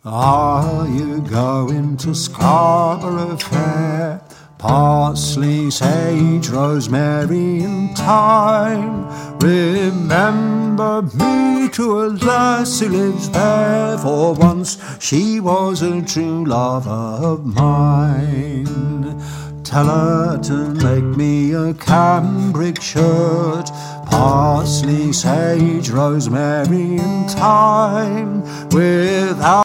Are you going to Scarborough Fair? Parsley, sage, rosemary and thyme. Remember me to a lass who lives there, for once she was a true lover of mine. Tell her to make me a cambric shirt, parsley, sage, rosemary and thyme, without